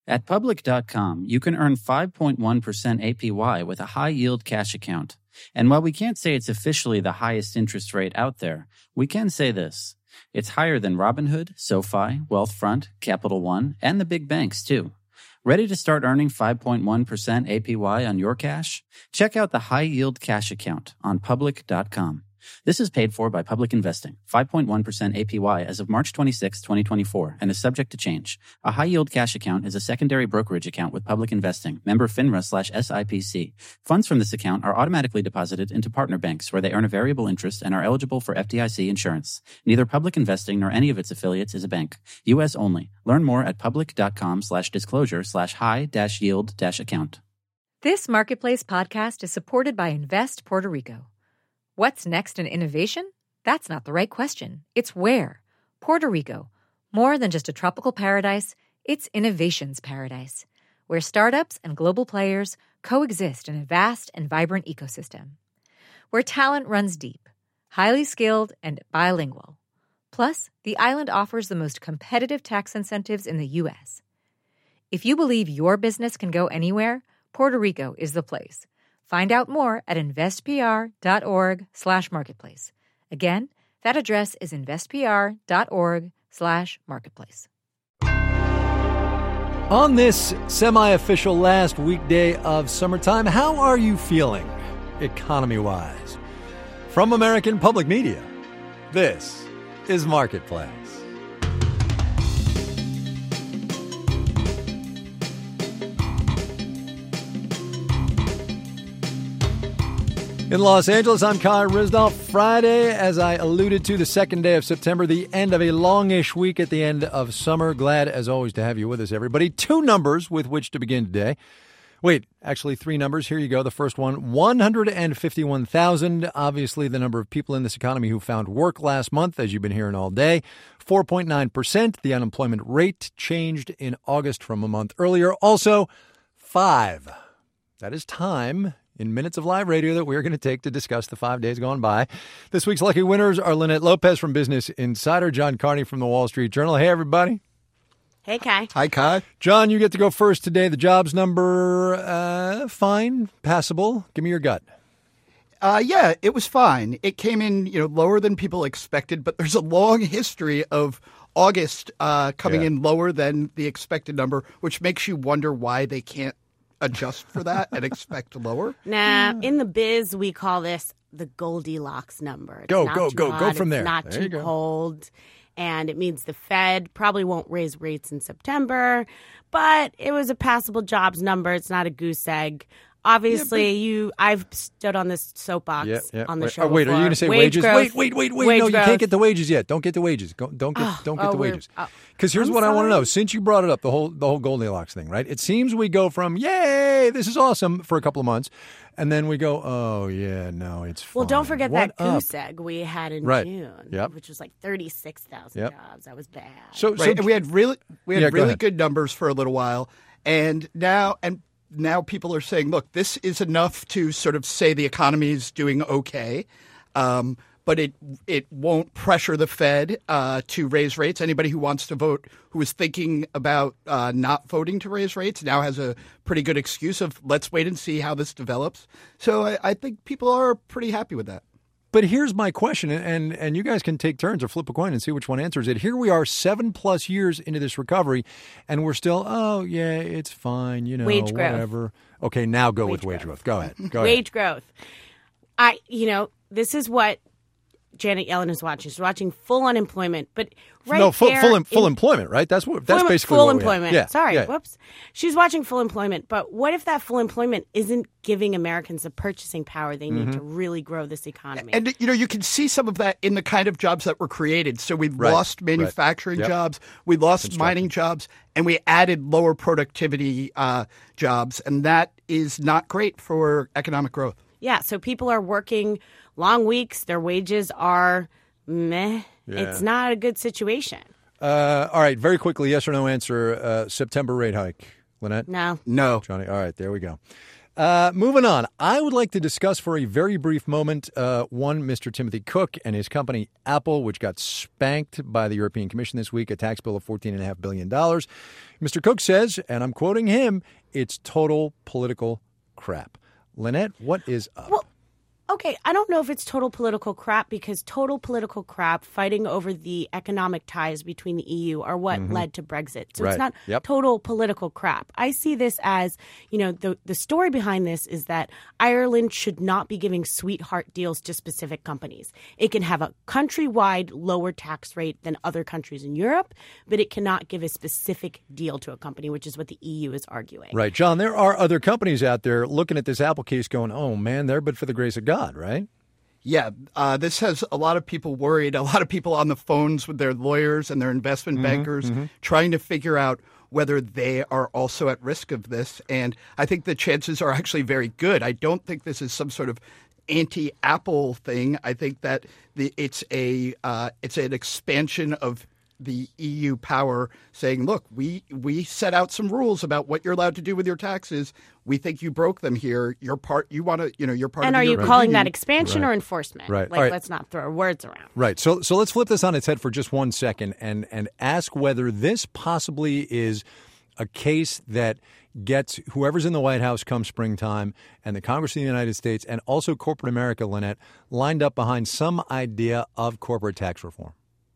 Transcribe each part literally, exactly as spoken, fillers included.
At Public dot com, you can earn five point one percent A P Y with a high-yield cash account. And while we can't say it's officially the highest interest rate out there, we can say this. It's higher than Robinhood, SoFi, Wealthfront, Capital One, and the big banks, too. Ready to start earning five point one percent A P Y on your cash? Check out the high-yield cash account on Public dot com. This is paid for by Public Investing, five point one percent A P Y as of March twenty-sixth, twenty twenty-four, and is subject to change. A high-yield cash account is a secondary brokerage account with Public Investing, member FINRA slash S I P C. Funds from this account are automatically deposited into partner banks where they earn a variable interest and are eligible for F D I C insurance. Neither Public Investing nor any of its affiliates is a bank. U S only. Learn more at Public dot com slash disclosure slash high dash yield dash account. This Marketplace podcast is supported by Invest Puerto Rico. What's next in innovation? That's not the right question. It's where. Puerto Rico. More than just a tropical paradise, it's innovation's paradise, where startups and global players coexist in a vast and vibrant ecosystem. Where talent runs deep, highly skilled, and bilingual. Plus, the island offers the most competitive tax incentives in the U S. If you believe your business can go anywhere, Puerto Rico is the place. Find out more at investpr.org slash marketplace. Again, that address is investpr.org slash marketplace. On this semi-official last weekday of summertime, how are you feeling economy-wise? From American Public Media, this is Marketplace. In Los Angeles, I'm Kai Ryssdal. Friday, as I alluded to, the second day of September, the end of a longish week at the end of summer. Glad, as always, to have you with us, everybody. Two numbers with which to begin today. Wait, actually three numbers. Here you go. The first one, one hundred fifty-one thousand. Obviously, the number of people in this economy who found work last month, as you've been hearing all day. four point nine percent. The unemployment rate changed in August from a month earlier. Also, five. That is time in minutes of live radio that we're going to take to discuss the five days gone by. This week's lucky winners are Lynette Lopez from Business Insider, John Carney from the Wall Street Journal. Hey, everybody. Hey, Kai. Hi, Kai. John, you get to go first today. The jobs number, uh, fine, passable. Give me your gut. Uh, yeah, it was fine. It came in, you know, lower than people expected, but there's a long history of August uh, coming Yeah. in lower than the expected number, which makes you wonder why they can't adjust for that and expect lower. Nah, in the biz, we call this the Goldilocks number. It's Go, not go, too go, hot, go from it's there. Not There you too go. cold. And it means the Fed probably won't raise rates in September, but it was a passable jobs number. It's not a goose egg. Obviously, Yeah, you. I've stood on this soapbox Yeah, yeah. on the wait, show. oh, wait, are you before. going to say Wage wages? growth. Wait, wait, wait, wait. Wage no, you growth. can't get the wages yet. Don't get the wages. Go, don't get, Oh, don't get oh, the we're- wages. oh. Because here's I'm what I want to sorry. know. Since you brought it up, the whole the whole Goldilocks thing, right? It seems we go from yay, this is awesome for a couple of months, and then we go, oh yeah, no, it's fine. Well, don't forget What that up? goose egg we had in Right. June, Yep. which was like thirty-six thousand Yep. jobs. That was bad. So, Right. so and we had really we had Yeah, go really ahead. good numbers for a little while, and now and now people are saying, look, this is enough to sort of say the economy is doing okay, um, but it it won't pressure the Fed uh, to raise rates. Anybody who wants to vote, who is thinking about uh, not voting to raise rates, now has a pretty good excuse of let's wait and see how this develops. So I, I think people are pretty happy with that. But here's my question, and and you guys can take turns or flip a coin and see which one answers it. Here we are, seven plus years into this recovery, and we're still, oh yeah, it's fine, you know, Wage growth. whatever. Okay, now go with Wage wage growth. growth. Go ahead. Go Wage growth. I, you know, this is what Janet Yellen is watching. She's watching full unemployment, but right ahead. No, full there full, em- full in- employment, right? That's what. That's full, basically full what we have. employment. Yeah. Sorry, yeah. whoops. She's watching full employment, but what if that full employment isn't giving Americans the purchasing power they need Mm-hmm. to really grow this economy? And, you know, you can see some of that in the kind of jobs that were created. So we Right, lost right. manufacturing Yep. jobs, we lost mining jobs, and we added lower productivity uh, jobs. And that is not great for economic growth. Yeah, so people are working long weeks. Their wages are meh. Yeah. It's not a good situation. Uh, all right, very quickly, yes or no answer. Uh, September rate hike, Lynette. No. No. Johnny. All right, there we go. Uh, moving on, I would like to discuss for a very brief moment, uh, one, Mister Timothy Cook and his company Apple, which got spanked by the European Commission this week, a tax bill of fourteen point five billion dollars. Mister Cook says, and I'm quoting him, it's total political crap. Lynette, what is up? Well, okay, I don't know if it's total political crap because total political crap fighting over the economic ties between the E U are what mm-hmm. led to Brexit. So right. it's not yep. total political crap. I see this as, you know, the the story behind this is that Ireland should not be giving sweetheart deals to specific companies. It can have a countrywide lower tax rate than other countries in Europe, but it cannot give a specific deal to a company, which is what the E U is arguing. Right. John, there are other companies out there looking at this Apple case going, oh, man, they're but for the grace of God. God, right? Yeah, uh, this has a lot of people worried, a lot of people on the phones with their lawyers and their investment mm-hmm, bankers mm-hmm. trying to figure out whether they are also at risk of this. And I think the chances are actually very good. I don't think this is some sort of anti-Apple thing. I think that the, it's a uh, it's an expansion of the E U power saying, look, we we set out some rules about what you're allowed to do with your taxes. We think you broke them here. You're part, you want to, you know, you're part and of the And are you European calling Union. that expansion right. or enforcement? Right. Like, right. let's not throw words around. Right. So so let's flip this on its head for just one second and, and ask whether this possibly is a case that gets whoever's in the White House come springtime and the Congress of the United States and also corporate America, Lynette, lined up behind some idea of corporate tax reform.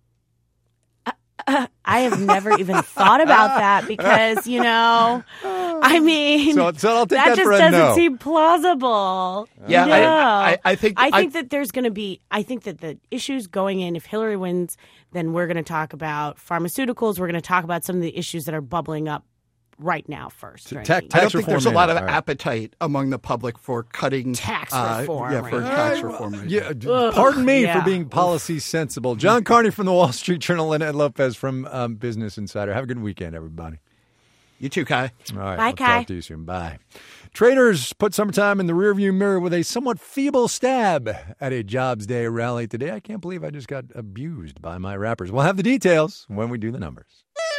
Uh, I have never even thought about that because, you know, I mean, so, so I'll take that, that just for a doesn't no. seem plausible. Yeah, no. I, I, I think I I, think that there's going to be. I think that the issues going in. If Hillary wins, then we're going to talk about pharmaceuticals. We're going to talk about some of the issues that are bubbling up right now first. Right? Tax, I don't think there's a lot of right. appetite among the public for cutting tax uh, reform. Yeah, right for now. tax reform. Right yeah, now. pardon me yeah. for being policy sensible. John Carney from the Wall Street Journal, Lynette Lopez from um, Business Insider. Have a good weekend, everybody. You too, Kai. All right, Bye, we'll Kai. Talk to you soon. Bye. Traders put summertime in the rearview mirror with a somewhat feeble stab at a Jobs Day rally today. I can't believe I just got abused by my rappers. We'll have the details when we do the numbers.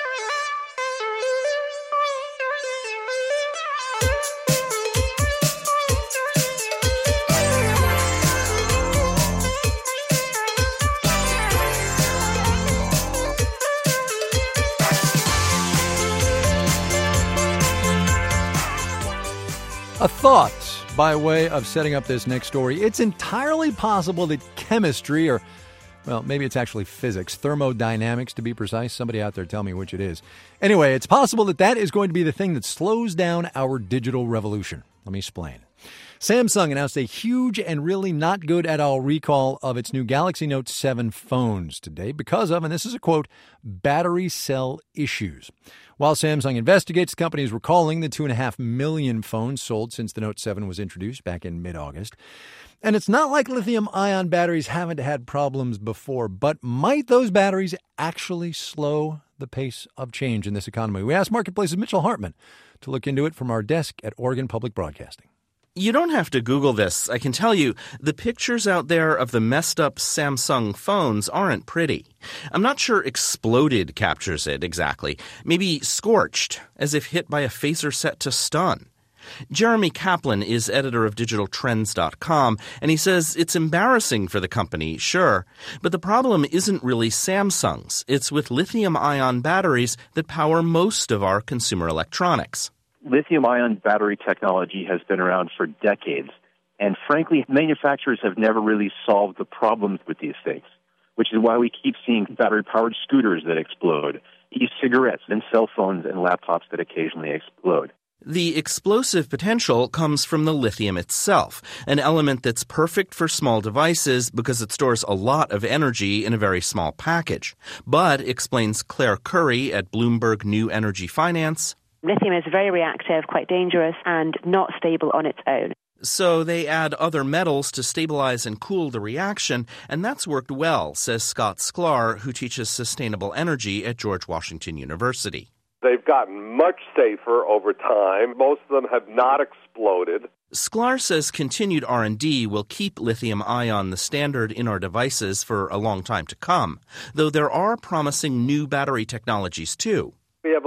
A thought by way of setting up this next story. It's entirely possible that chemistry, or, well, maybe it's actually physics, thermodynamics to be precise. Somebody out there tell me which it is. Anyway, it's possible that that is going to be the thing that slows down our digital revolution. Let me explain. Samsung announced a huge and really not good at all recall of its new Galaxy Note seven phones today because of, and this is a quote, battery cell issues. While Samsung investigates, the company is recalling the two point five million phones sold since the Note seven was introduced back in mid-August. And it's not like lithium-ion batteries haven't had problems before, but might those batteries actually slow the pace of change in this economy? We asked Marketplace's Mitchell Hartman to look into it from our desk at Oregon Public Broadcasting. You don't have to Google this. I can tell you, the pictures out there of the messed up Samsung phones aren't pretty. I'm not sure exploded captures it exactly. Maybe scorched, as if hit by a phaser set to stun. Jeremy Kaplan is editor of digital trends dot com, and he says it's embarrassing for the company, sure, but the problem isn't really Samsung's. It's with lithium-ion batteries that power most of our consumer electronics. Lithium-ion battery technology has been around for decades, and frankly, manufacturers have never really solved the problems with these things, which is why we keep seeing battery-powered scooters that explode, e-cigarettes and cell phones and laptops that occasionally explode. The explosive potential comes from the lithium itself, an element that's perfect for small devices because it stores a lot of energy in a very small package. But, explains Claire Curry at Bloomberg New Energy Finance, lithium is very reactive, quite dangerous, and not stable on its own. So they add other metals to stabilize and cool the reaction, and that's worked well, says Scott Sklar, who teaches sustainable energy at George Washington University. They've gotten much safer over time. Most of them have not exploded. Sklar says continued R and D will keep lithium-ion the standard in our devices for a long time to come, though there are promising new battery technologies too. We have a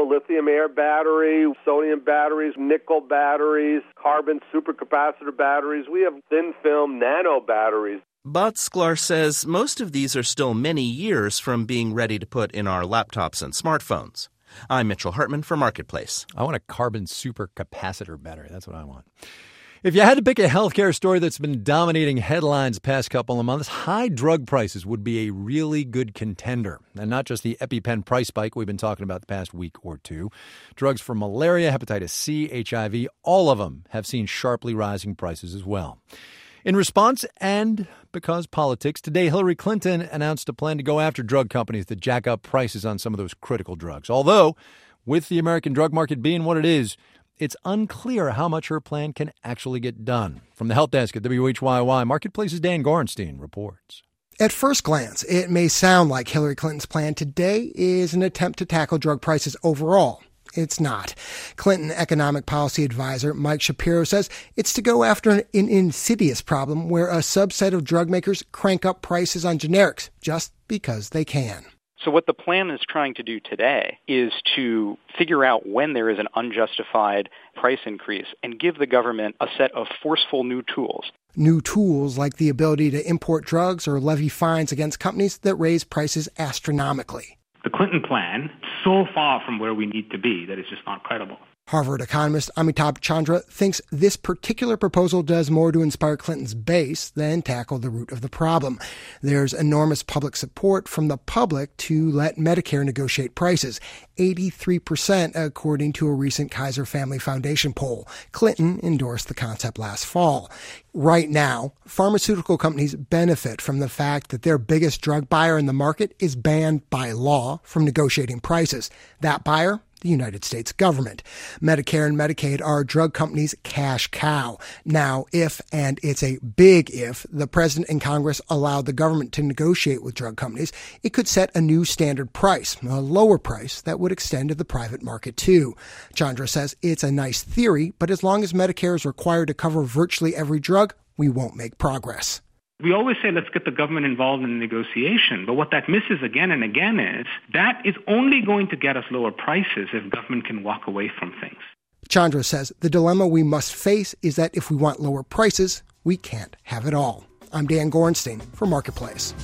a lithium-air battery, sodium batteries, nickel batteries, carbon supercapacitor batteries. We have thin-film nano batteries. But Sklar says most of these are still many years from being ready to put in our laptops and smartphones. I'm Mitchell Hartman for Marketplace. I want a carbon supercapacitor battery. That's what I want. If you had to pick a healthcare story that's been dominating headlines the past couple of months, high drug prices would be a really good contender. And not just the EpiPen price spike we've been talking about the past week or two. Drugs for malaria, hepatitis C, H I V, all of them have seen sharply rising prices as well. In response, and because politics, today Hillary Clinton announced a plan to go after drug companies that jack up prices on some of those critical drugs. Although, with the American drug market being what it is, it's unclear how much her plan can actually get done. From the Help Desk at W H Y Y, Marketplace's Dan Gorenstein reports. At first glance, it may sound like Hillary Clinton's plan today is an attempt to tackle drug prices overall. It's not. Clinton economic policy advisor Mike Shapiro says it's to go after an, an insidious problem where a subset of drug makers crank up prices on generics just because they can. So what the plan is trying to do today is to figure out when there is an unjustified price increase and give the government a set of forceful new tools. New tools like the ability to import drugs or levy fines against companies that raise prices astronomically. The Clinton plan is so far from where we need to be that it's just not credible. Harvard economist Amitabh Chandra thinks this particular proposal does more to inspire Clinton's base than tackle the root of the problem. There's enormous public support from the public to let Medicare negotiate prices, eighty-three percent according to a recent Kaiser Family Foundation poll. Clinton endorsed the concept last fall. Right now, pharmaceutical companies benefit from the fact that their biggest drug buyer in the market is banned by law from negotiating prices. That buyer? The United States government. Medicare and Medicaid are drug companies' cash cow. Now, if, and it's a big if, the president and Congress allowed the government to negotiate with drug companies, it could set a new standard price, a lower price that would extend to the private market too. Chandra says it's a nice theory, but as long as Medicare is required to cover virtually every drug, we won't make progress. We always say, let's get the government involved in the negotiation. But what that misses again and again is that is only going to get us lower prices if government can walk away from things. Chandra says the dilemma we must face is that if we want lower prices, we can't have it all. I'm Dan Gorenstein for Marketplace.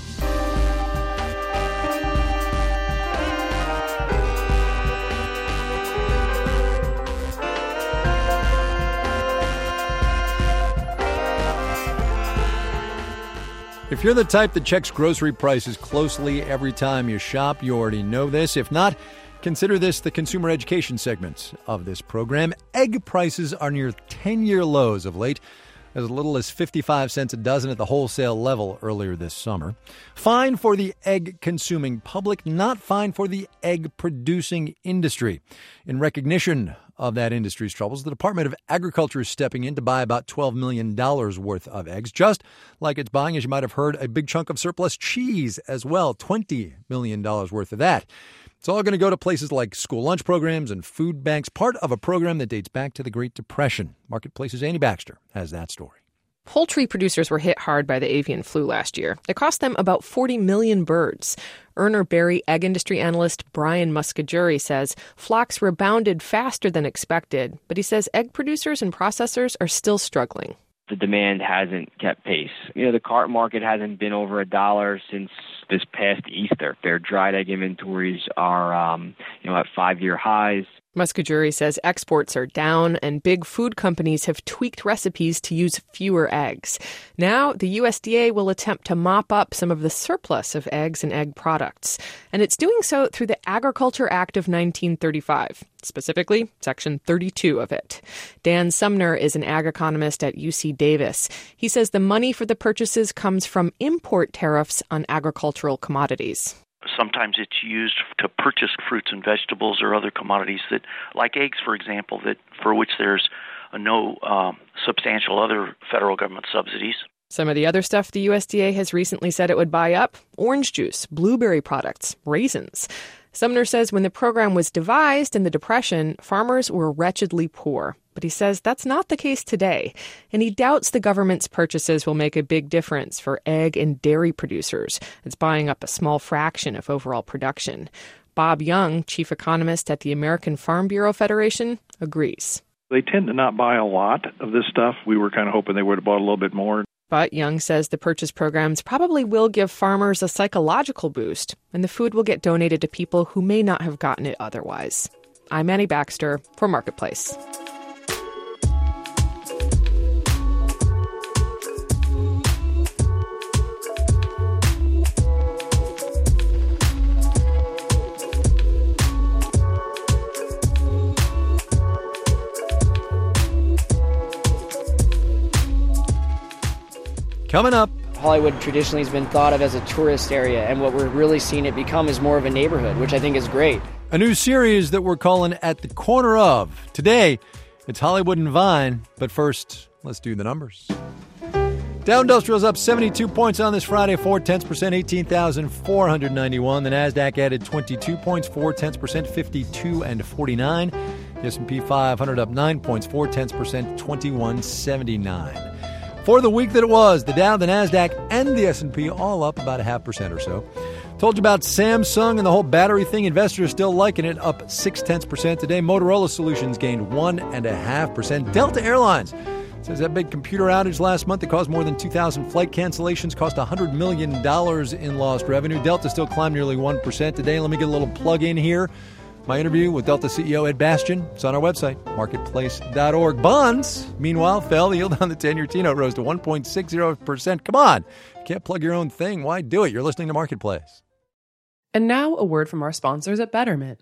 If you're the type that checks grocery prices closely every time you shop, you already know this. If not, consider this the consumer education segment of this program. Egg prices are near ten-year lows of late, as little as fifty-five cents a dozen at the wholesale level earlier this summer. Fine for the egg-consuming public, not fine for the egg-producing industry. In recognition of that industry's troubles, the Department of Agriculture is stepping in to buy about twelve million dollars worth of eggs, just like it's buying, as you might have heard, a big chunk of surplus cheese as well, twenty million dollars worth of that. It's all going to go to places like school lunch programs and food banks, part of a program that dates back to the Great Depression. Marketplace's Annie Baxter has that story. Poultry producers were hit hard by the avian flu last year. It cost them about forty million birds. Urner Barry egg industry analyst Brian Muscajuri says flocks rebounded faster than expected, but he says egg producers and processors are still struggling. The demand hasn't kept pace. You know, the carton market hasn't been over a dollar since this past Easter. Their dried egg inventories are, um, you know, at five-year highs. Muscajuri says exports are down and big food companies have tweaked recipes to use fewer eggs. Now, the U S D A will attempt to mop up some of the surplus of eggs and egg products. And it's doing so through the Agriculture Act of nineteen thirty-five, specifically Section thirty-two of it. Dan Sumner is an ag economist at U C Davis. He says the money for the purchases comes from import tariffs on agricultural commodities. Sometimes it's used to purchase fruits and vegetables or other commodities that, like eggs, for example, that for which there's no um, substantial other federal government subsidies. Some of the other stuff the U S D A has recently said it would buy up: orange juice, blueberry products, raisins. Sumner says when the program was devised in the Depression, farmers were wretchedly poor. But he says that's not the case today, and he doubts the government's purchases will make a big difference for egg and dairy producers. It's buying up a small fraction of overall production. Bob Young, chief economist at the American Farm Bureau Federation, agrees. They tend to not buy a lot of this stuff. We were kind of hoping they would have bought a little bit more. But Young says the purchase programs probably will give farmers a psychological boost, and the food will get donated to people who may not have gotten it otherwise. I'm Annie Baxter for Marketplace. Coming up. Hollywood traditionally has been thought of as a tourist area, and what we're really seeing it become is more of a neighborhood, which I think is great. A new series that we're calling At the Corner Of. Today, it's Hollywood and Vine, but first, let's do the numbers. Dow Industrial's up seventy-two points on this Friday, four tenths percent, eighteen thousand four hundred ninety-one. The Nasdaq added twenty-two points, four tenths percent, fifty-two and forty-nine. The S and P five hundred up nine points, four tenths percent, twenty-one seventy-nine. For the week that it was, the Dow, the Nasdaq, and the S and P all up about a half percent or so. Told you about Samsung and the whole battery thing. Investors still liking it, up six tenths percent today. Motorola Solutions gained one and a half percent. Delta Airlines says that big computer outage last month that caused more than two thousand flight cancellations cost one hundred million dollars in lost revenue. Delta still climbed nearly one percent today. Let me get a little plug in here. My interview with Delta C E O Ed Bastian. It's on our website, marketplace dot org. Bonds, meanwhile, fell. The yield on the ten-year T-note rose to one point six zero percent. Come on. You can't plug your own thing. Why do it? You're listening to Marketplace. And now a word from our sponsors at Betterment.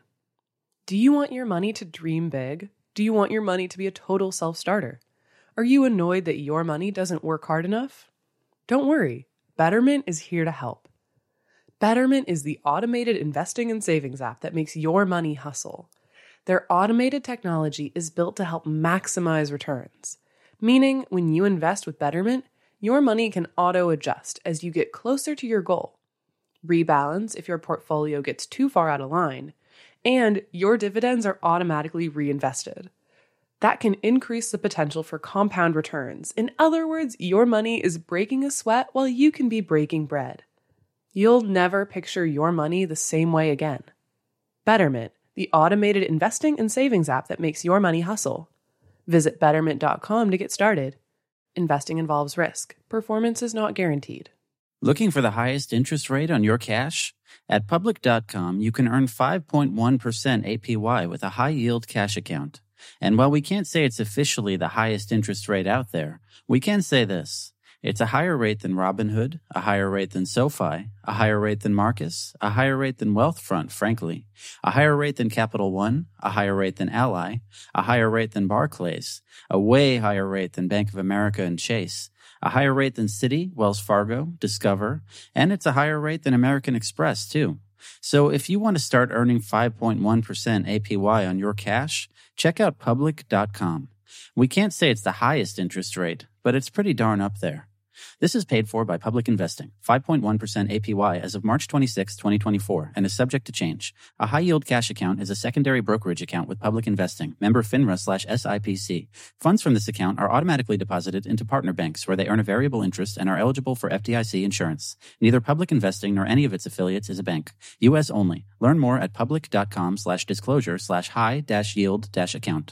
Do you want your money to dream big? Do you want your money to be a total self-starter? Are you annoyed that your money doesn't work hard enough? Don't worry. Betterment is here to help. Betterment is the automated investing and savings app that makes your money hustle. Their automated technology is built to help maximize returns, meaning when you invest with Betterment, your money can auto-adjust as you get closer to your goal, rebalance if your portfolio gets too far out of line, and your dividends are automatically reinvested. That can increase the potential for compound returns. In other words, your money is breaking a sweat while you can be breaking bread. You'll never picture your money the same way again. Betterment, the automated investing and savings app that makes your money hustle. Visit betterment dot com to get started. Investing involves risk. Performance is not guaranteed. Looking for the highest interest rate on your cash? At public dot com, you can earn five point one percent A P Y with a high-yield cash account. And while we can't say it's officially the highest interest rate out there, we can say this. It's a higher rate than Robinhood, a higher rate than SoFi, a higher rate than Marcus, a higher rate than Wealthfront, frankly, a higher rate than Capital One, a higher rate than Ally, a higher rate than Barclays, a way higher rate than Bank of America and Chase, a higher rate than Citi, Wells Fargo, Discover, and it's a higher rate than American Express, too. So if you want to start earning five point one percent A P Y on your cash, check out public dot com. We can't say it's the highest interest rate, but it's pretty darn up there. This is paid for by Public Investing, five point one percent A P Y as of March twenty-sixth, twenty twenty-four, and is subject to change. A high-yield cash account is a secondary brokerage account with Public Investing, member FINRA slash S I P C. Funds from this account are automatically deposited into partner banks where they earn a variable interest and are eligible for F D I C insurance. Neither Public Investing nor any of its affiliates is a bank. U S only. Learn more at public dot com slash disclosure slash high dash yield dash account.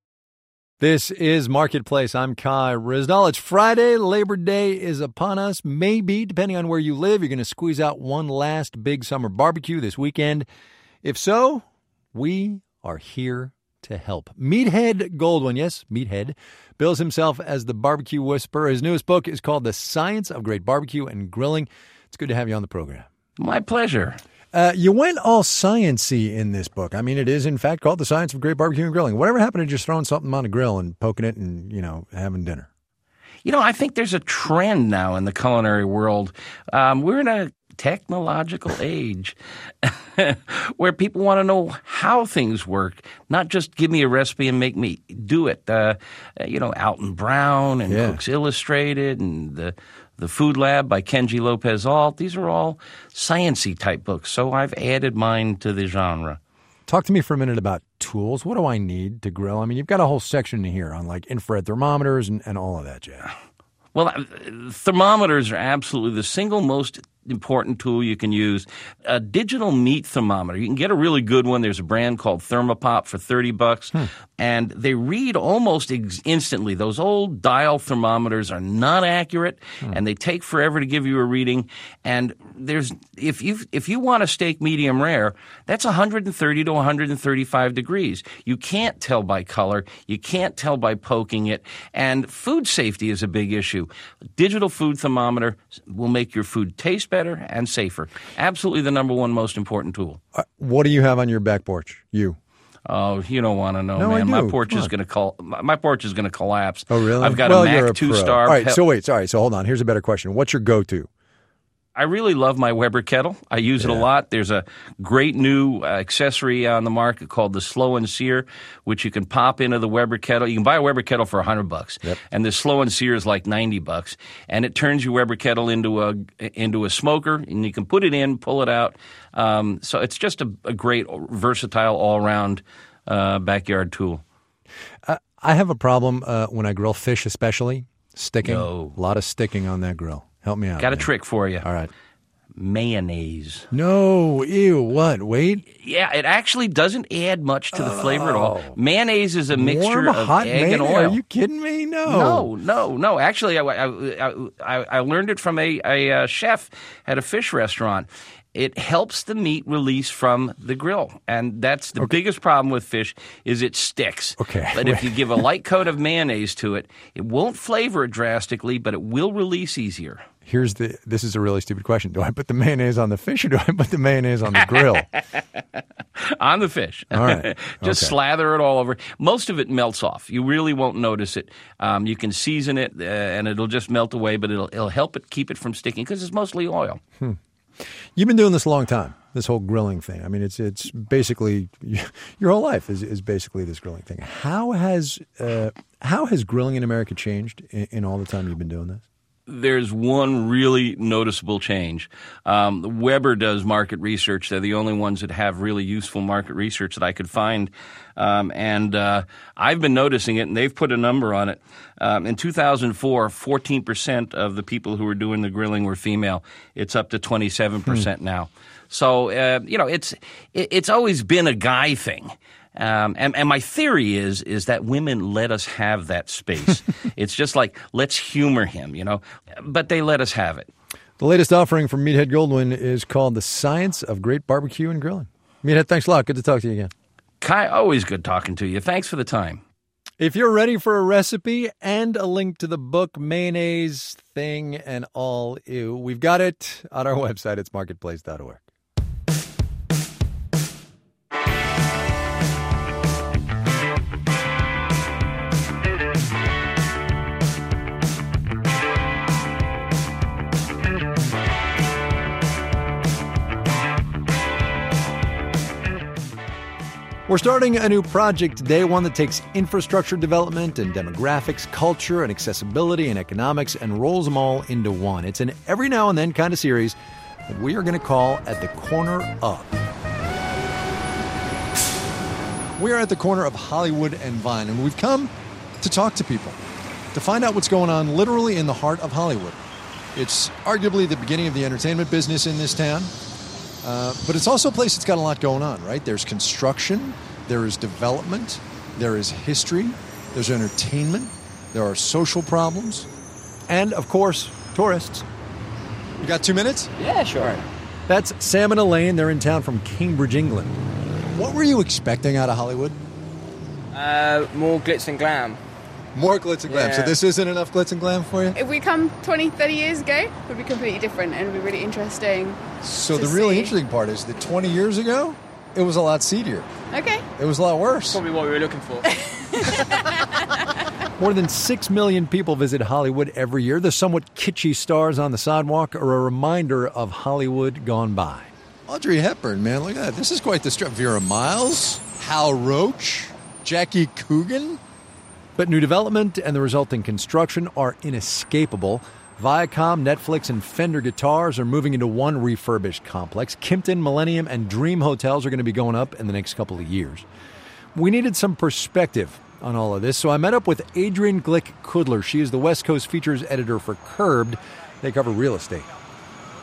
This is Marketplace. I'm Kai Ryssdal. It's Friday. Labor Day is upon us. Maybe, depending on where you live, you're going to squeeze out one last big summer barbecue this weekend. If so, we are here to help. Meathead Goldwyn, yes, Meathead, bills himself as the barbecue whisperer. His newest book is called The Science of Great Barbecue and Grilling. It's good to have you on the program. My pleasure. Uh, you went all science-y in this book. I mean, it is, in fact, called The Science of Great Barbecue and Grilling. Whatever happened to just throwing something on a grill and poking it and, you know, having dinner? You know, I think there's a trend now in the culinary world. Um, we're in a technological age where people want to know how things work, not just give me a recipe and make me do it. Uh, you know, Alton Brown and yeah. Cooks Illustrated and the The Food Lab by Kenji Lopez-Alt. These are all science-y type books, so I've added mine to the genre. Talk to me for a minute about tools. What do I need to grill? I mean, you've got a whole section here on like infrared thermometers and, and all of that jazz. Well, thermometers are absolutely the single most important tool you can use. A digital meat thermometer. You can get a really good one. There's a brand called Thermopop for thirty bucks. Hmm. And they read almost ex- instantly. Those old dial thermometers are not accurate, hmm. and they take forever to give you a reading. And there's if you if you want a steak medium rare, that's one hundred thirty to one hundred thirty-five degrees. You can't tell by color. You can't tell by poking it. And food safety is a big issue. Digital food thermometer will make your food taste better and safer. Absolutely the number one most important tool. Uh, what do you have on your back porch? You. Oh, you don't want to know, no, man. I do. My porch Come is on. going to col- My porch is going to collapse. Oh, really? I've got well, a Mac you're a two-star. All right. Pe- so wait. Sorry. So hold on. Here's a better question. What's your go-to? I really love my Weber kettle. I use yeah. it a lot. There's a great new uh, accessory on the market called the Slow and Sear, which you can pop into the Weber kettle. You can buy a Weber kettle for one hundred bucks, yep. and the Slow and Sear is like ninety bucks, and it turns your Weber kettle into a into a smoker, and you can put it in, pull it out. Um, so it's just a, a great, versatile, all-around uh, backyard tool. Uh, I have a problem uh, when I grill fish, especially sticking. No. A lot of sticking on that grill. Help me out. Got man. a trick for you. All right. Mayonnaise. No, ew, what? Wait. Yeah, it actually doesn't add much to the oh. flavor at all. Mayonnaise is a mixture Warm, of hot egg and mayonnaise? oil. Are you kidding me? No. No, no, no. Actually, I, I, I, I learned it from a, a, a chef at a fish restaurant. It helps the meat release from the grill, and that's the okay. biggest problem with fish is it sticks. Okay. But if you give a light coat of mayonnaise to it, it won't flavor it drastically, but it will release easier. Here's the – this is a really stupid question. Do I put the mayonnaise on the fish or do I put the mayonnaise on the grill? On the fish. All right. Just okay. slather it all over. Most of it melts off. You really won't notice it. Um, you can season it, uh, and it'll just melt away, but it'll, it'll help it keep it from sticking because it's mostly oil. Hmm. You've been doing this a long time, this whole grilling thing. I mean, it's it's basically your whole life is, is basically this grilling thing. How has uh, how has grilling in America changed in, in all the time you've been doing this? There's one really noticeable change. Um, Weber does market research. They're the only ones that have really useful market research that I could find. Um, and uh, I've been noticing it, and they've put a number on it. Um, in two thousand four, fourteen percent of the people who were doing the grilling were female. It's up to twenty-seven percent hmm. now. So, uh, you know, it's it, it's always been a guy thing. Um, and, and my theory is is that women let us have that space. It's just like, let's humor him, you know. But they let us have it. The latest offering from Meathead Goldwyn is called The Science of Great Barbecue and Grilling. Meathead, thanks a lot. Good to talk to you again. Kai, always good talking to you. Thanks for the time. If you're ready for a recipe and a link to the book, Mayonnaise Thing and All Ew, we've got it on our website. It's marketplace dot org. We're starting a new project today, one that takes infrastructure development and demographics, culture and accessibility and economics and rolls them all into one. It's an every now and then kind of series that we are going to call At the Corner Of. We are at the corner of Hollywood and Vine, and we've come to talk to people, to find out what's going on literally in the heart of Hollywood. It's arguably the beginning of the entertainment business in this town. Uh, but it's also a place that's got a lot going on, right? There's construction, there is development, there is history, there's entertainment, there are social problems, and, of course, tourists. You got two minutes? Yeah, sure. All right. That's Sam and Elaine. They're in town from Cambridge, England. What were you expecting out of Hollywood? Uh, more glitz and glam. More glitz and glam. Yeah. So this isn't enough glitz and glam for you? If we come twenty, thirty years ago, it would be completely different and it would be really interesting. So the really see. interesting part is that twenty years ago, it was a lot seedier. Okay. It was a lot worse. Probably what we were looking for. More than six million people visit Hollywood every year. The somewhat kitschy stars on the sidewalk are a reminder of Hollywood gone by. Audrey Hepburn, man, look at that. This is quite the strip. Vera Miles, Hal Roach, Jackie Coogan. But new development and the resulting construction are inescapable. Viacom, Netflix, and Fender Guitars are moving into one refurbished complex. Kimpton, Millennium, and Dream Hotels are going to be going up in the next couple of years. We needed some perspective on all of this, so I met up with Adrienne Glick Kudler. She is the West Coast features editor for Curbed. They cover real estate.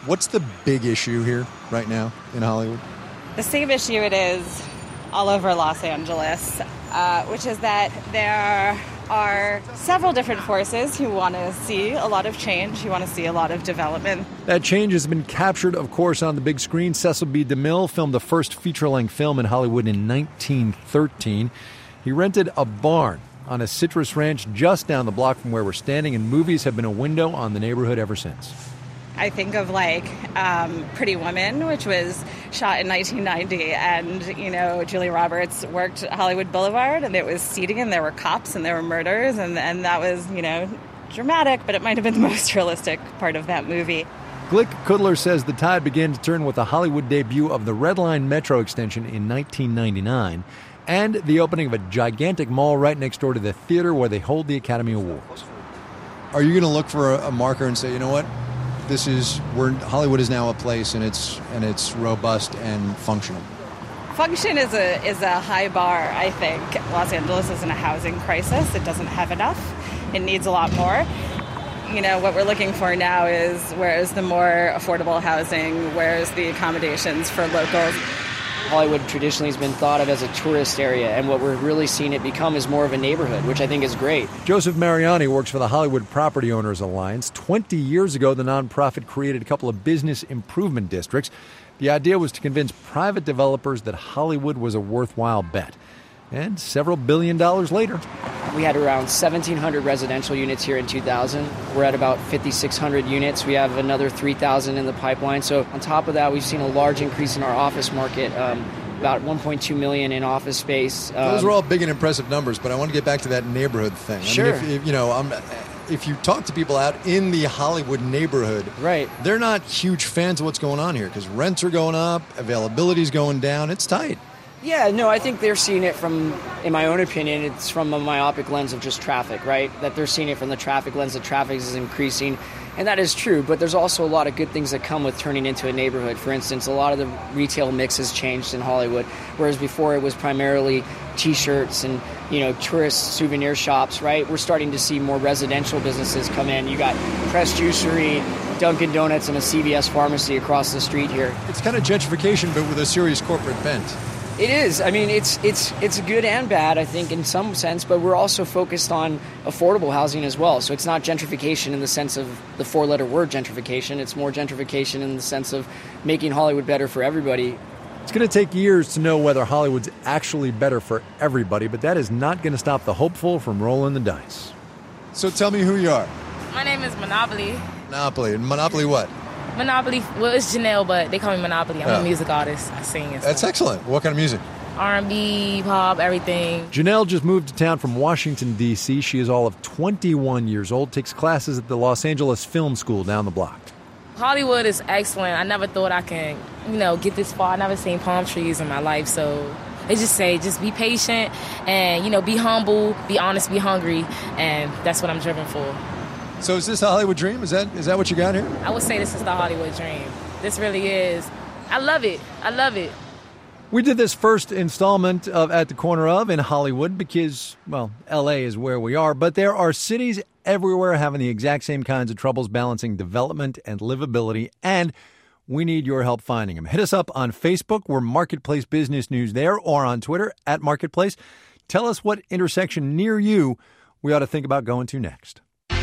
What's the big issue here right now in Hollywood? The same issue it is all over Los Angeles, uh, which is that there are several different forces who want to see a lot of change, who want to see a lot of development. That change has been captured, of course, on the big screen. Cecil B. DeMille filmed the first feature-length film in Hollywood in nineteen thirteen. He rented a barn on a citrus ranch just down the block from where we're standing, and movies have been a window on the neighborhood ever since. I think of like um, Pretty Woman, which was shot in nineteen ninety, and, you know, Julia Roberts worked Hollywood Boulevard, and it was seedy, and there were cops, and there were murders, and, and that was, you know, dramatic, but it might have been the most realistic part of that movie. Glick Kudler says the tide began to turn with the Hollywood debut of the Red Line Metro extension in nineteen ninety-nine and the opening of a gigantic mall right next door to the theater where they hold the Academy Awards. Are you going to look for a, a marker and say, you know what? This is where Hollywood is now a place, and it's and it's robust and functional. Function is a is a high bar, I think. Los Angeles is in a housing crisis. It doesn't have enough. It needs a lot more. You know, what we're looking for now is where is the more affordable housing? Where is the accommodations for locals? Hollywood traditionally has been thought of as a tourist area, and what we're really seeing it become is more of a neighborhood, which I think is great. Joseph Mariani works for the Hollywood Property Owners Alliance. Twenty years ago, the nonprofit created a couple of business improvement districts. The idea was to convince private developers that Hollywood was a worthwhile bet. And several billion dollars later, we had around seventeen hundred residential units here in two thousand. We're at about fifty-six hundred units. We have another three thousand in the pipeline. So on top of that, we've seen a large increase in our office market, um, about one point two million in office space. Um, Those are all big and impressive numbers, but I want to get back to that neighborhood thing. Sure. I mean, if, if, you know, I'm, if you talk to people out in the Hollywood neighborhood, right, they're not huge fans of what's going on here because rents are going up, availability is going down. It's tight. Yeah, no, I think they're seeing it from, in my own opinion, it's from a myopic lens of just traffic, right? That they're seeing it from the traffic lens that traffic is increasing. And that is true, but there's also a lot of good things that come with turning into a neighborhood. For instance, a lot of the retail mix has changed in Hollywood, whereas before it was primarily T-shirts and, you know, tourist souvenir shops, right? We're starting to see more residential businesses come in. You got Press Juicery, Dunkin' Donuts, and a C V S pharmacy across the street here. It's kind of gentrification, but with a serious corporate bent. It is. I mean, it's it's it's good and bad, I think, in some sense, but we're also focused on affordable housing as well. So it's not gentrification in the sense of the four-letter word gentrification. It's more gentrification in the sense of making Hollywood better for everybody. It's going to take years to know whether Hollywood's actually better for everybody, but that is not going to stop the hopeful from rolling the dice. So tell me who you are. My name is Monopoly. Monopoly. Monopoly what? Monopoly, well, it's Janelle, but they call me Monopoly. I'm oh. a music artist. I sing and That's stuff. excellent. What kind of music? R and B, pop, everything. Janelle just moved to town from Washington, D C She is all of twenty-one years old, takes classes at the Los Angeles Film School down the block. Hollywood is excellent. I never thought I can, you know, get this far. I never seen palm trees in my life, so they just say, just be patient and, you know, be humble, be honest, be hungry, and that's what I'm driven for. So is this a Hollywood dream? Is that is that what you got here? I would say this is the Hollywood dream. This really is. I love it. I love it. We did this first installment of At the Corner of in Hollywood because, well, L A is where we are, but there are cities everywhere having the exact same kinds of troubles balancing development and livability, and we need your help finding them. Hit us up on Facebook. We're Marketplace Business News there, or on Twitter at Marketplace. Tell us what intersection near you we ought to think about going to next.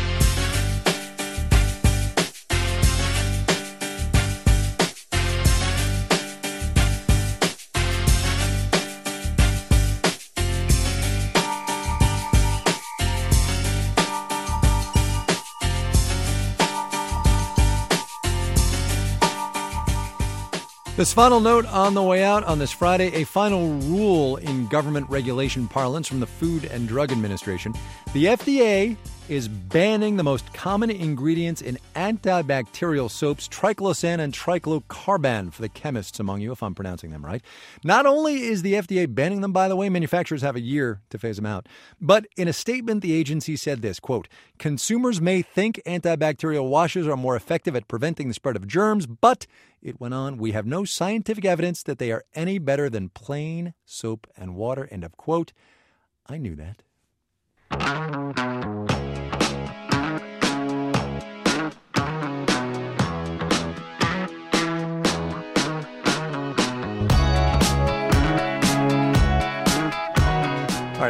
This final note on the way out on this Friday, a final rule in government regulation parlance from the Food and Drug Administration. The F D A is banning the most common ingredients in antibacterial soaps, triclosan and triclocarban, for the chemists among you, if I'm pronouncing them right. Not only is the F D A banning them, by the way, manufacturers have a year to phase them out, but in a statement, the agency said this, quote, consumers may think antibacterial washes are more effective at preventing the spread of germs, but, it went on, we have no scientific evidence that they are any better than plain soap and water, end of quote. I knew that.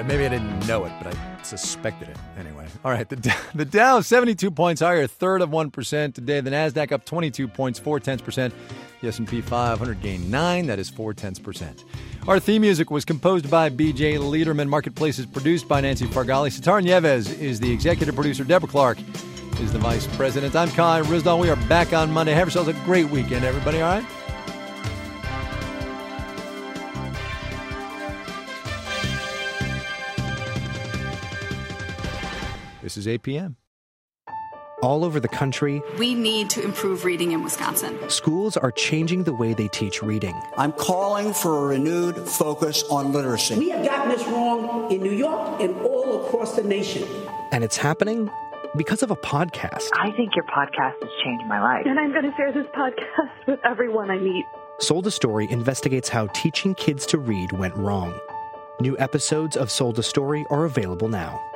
right, maybe I didn't know it, but I suspected it anyway. All right, the, the Dow, seventy-two points higher, a third of one percent today. The NASDAQ up twenty-two points, four-tenths percent. The S and P five hundred gained nine, that is four-tenths percent. Our theme music was composed by B J Liederman. Marketplace is produced by Nancy Fargali. Sitar Nieves is the executive producer. Deborah Clark is the vice president. I'm Kai Ryssdal. We are back on Monday. Have yourselves a great weekend, everybody, all right? This is eight p.m. All over the country, we need to improve reading in Wisconsin. Schools are changing the way they teach reading. I'm calling for a renewed focus on literacy. We have gotten this wrong in New York and all across the nation. And it's happening because of a podcast. I think your podcast has changed my life. And I'm going to share this podcast with everyone I meet. Sold a Story investigates how teaching kids to read went wrong. New episodes of Sold a Story are available now.